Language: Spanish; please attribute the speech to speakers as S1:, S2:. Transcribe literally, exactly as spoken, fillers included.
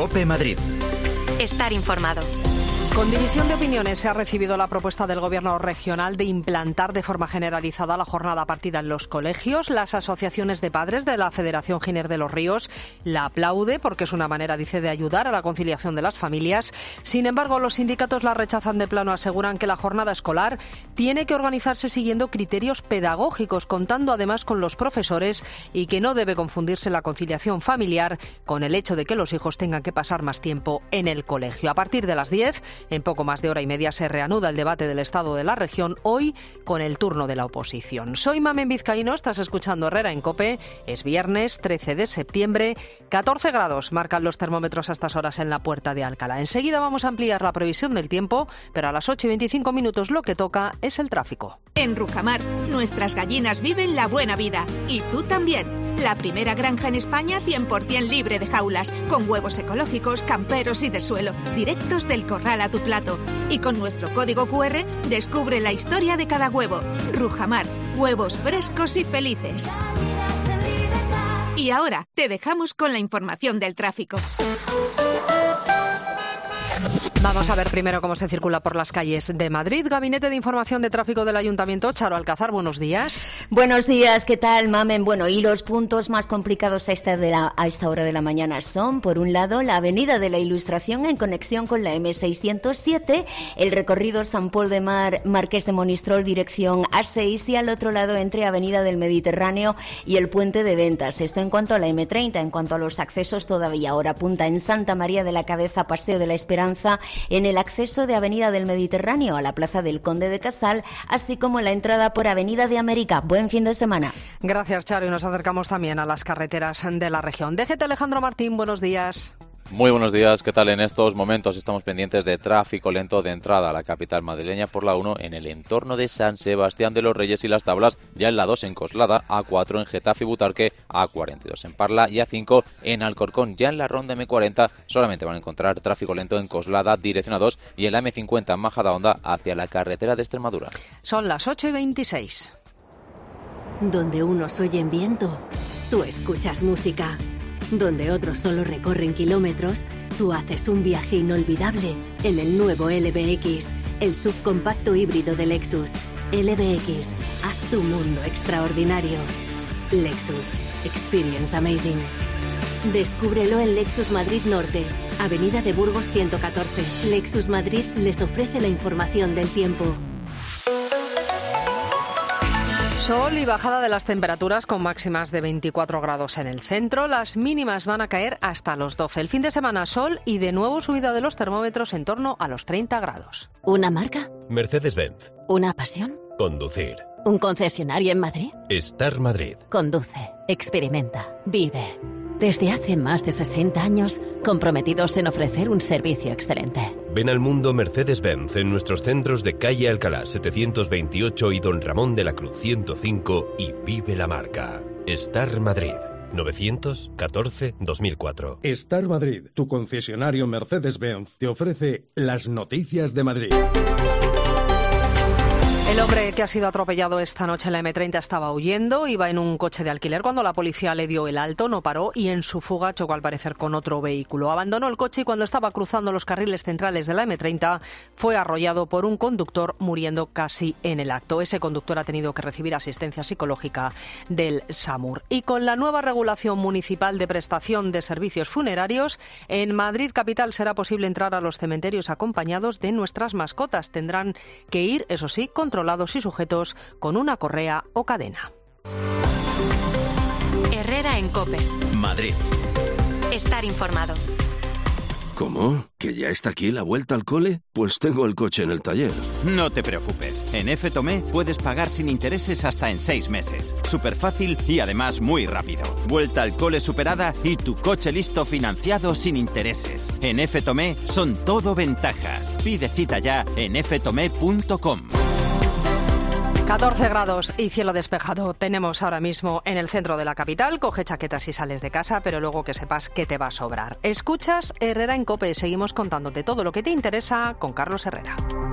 S1: COPE Madrid.
S2: Estar informado.
S3: Con división de opiniones se ha recibido la propuesta del Gobierno regional de implantar de forma generalizada la jornada partida en los colegios. Las asociaciones de padres de la Federación Giner de los Ríos la aplaude porque es una manera, dice, de ayudar a la conciliación de las familias. Sin embargo, los sindicatos la rechazan de plano. Aseguran que la jornada escolar tiene que organizarse siguiendo criterios pedagógicos, contando además con los profesores, y que no debe confundirse la conciliación familiar con el hecho de que los hijos tengan que pasar más tiempo en el colegio. A partir de las diez, en poco más de hora y media, se reanuda el debate del estado de la región, hoy con el turno de la oposición. Soy Mamen Vizcaíno, estás escuchando Herrera en COPE. Es viernes trece de septiembre, catorce grados marcan los termómetros a estas horas en la Puerta de Alcalá. Enseguida vamos a ampliar la previsión del tiempo, pero a las ocho y veinticinco minutos lo que toca es el tráfico.
S4: En Rujamar, nuestras gallinas viven la buena vida. Y tú también. La primera granja en España cien por ciento libre de jaulas, con huevos ecológicos, camperos y de suelo, directos del corral a tu plato. Y con nuestro código cu erre, descubre la historia de cada huevo. Rujamar, huevos frescos y felices. Y ahora, te dejamos con la información del tráfico.
S3: Vamos a ver primero cómo se circula por las calles de Madrid. Gabinete de Información de Tráfico del Ayuntamiento. Charo Alcázar, buenos días.
S5: Buenos días, ¿qué tal, Mamen? Bueno, y los puntos más complicados a esta, de la, a esta hora de la mañana son, por un lado, la Avenida de la Ilustración en conexión con la eme seiscientos siete, el recorrido San Pol de Mar, Marqués de Monistrol, dirección A seis, y al otro lado entre Avenida del Mediterráneo y el Puente de Ventas. Esto en cuanto a la eme treinta. En cuanto a los accesos, todavía hora punta en Santa María de la Cabeza, Paseo de la Esperanza, en el acceso de Avenida del Mediterráneo a la Plaza del Conde de Casal, así como la entrada por Avenida de América. Buen fin de semana.
S3: Gracias, Charo, y nos acercamos también a las carreteras de la región. D G T Alejandro Martín, buenos días.
S6: Muy buenos días, ¿qué tal? En estos momentos estamos pendientes de tráfico lento de entrada a la capital madrileña por la uno en el entorno de San Sebastián de los Reyes y Las Tablas, ya en la dos en Coslada, A cuatro en Getafe y Butarque, A cuarenta y dos en Parla y A cinco en Alcorcón. Ya en la ronda eme cuarenta solamente van a encontrar tráfico lento en Coslada, dirección A dos, y en la eme cincuenta en Majadahonda hacia la carretera de Extremadura.
S3: Son las ocho y veintiséis.
S7: Donde unos oyen viento, tú escuchas música. Donde otros solo recorren kilómetros, tú haces un viaje inolvidable en el nuevo ele be equis, el subcompacto híbrido de Lexus. ele be equis, haz tu mundo extraordinario. Lexus, experience amazing. Descúbrelo en Lexus Madrid Norte, Avenida de Burgos ciento catorce. Lexus Madrid les ofrece la información del tiempo.
S3: Sol y bajada de las temperaturas con máximas de veinticuatro grados en el centro. Las mínimas van a caer hasta los doce. El fin de semana sol y de nuevo subida de los termómetros en torno a los treinta grados.
S8: ¿Una marca?
S9: Mercedes-Benz.
S8: ¿Una pasión?
S9: Conducir.
S8: ¿Un concesionario en Madrid?
S9: Star Madrid.
S8: Conduce, experimenta, vive. Desde hace más de sesenta años, comprometidos en ofrecer un servicio excelente.
S9: Ven al mundo Mercedes-Benz en nuestros centros de calle Alcalá setecientos veintiocho y Don Ramón de la Cruz ciento cinco y vive la marca. Star Madrid. novecientos catorce dos mil cuatro.
S10: Star Madrid, tu concesionario Mercedes-Benz, te ofrece las noticias de Madrid.
S3: El hombre que ha sido atropellado esta noche en la eme treinta estaba huyendo, iba en un coche de alquiler cuando la policía le dio el alto, no paró y en su fuga chocó al parecer con otro vehículo. Abandonó el coche y cuando estaba cruzando los carriles centrales de la eme treinta fue arrollado por un conductor, muriendo casi en el acto. Ese conductor ha tenido que recibir asistencia psicológica del SAMUR. Y con la nueva regulación municipal de prestación de servicios funerarios, en Madrid capital será posible entrar a los cementerios acompañados de nuestras mascotas. Tendrán que ir, eso sí, controlados y sujetos con una correa o cadena.
S2: Herrera en COPE.
S1: Madrid.
S2: Estar informado.
S11: ¿Cómo? ¿Que ya está aquí la vuelta al cole? Pues tengo el coche en el taller.
S12: No te preocupes. En F Tomé puedes pagar sin intereses hasta en seis meses. Súper fácil y además muy rápido. Vuelta al cole superada y tu coche listo financiado sin intereses. En F Tomé son todo ventajas. Pide cita ya en f tomé punto com.
S3: catorce grados y cielo despejado tenemos ahora mismo en el centro de la capital. Coge chaquetas si sales de casa, pero luego que sepas que te va a sobrar. Escuchas Herrera en COPE. Seguimos contándote todo lo que te interesa con Carlos Herrera.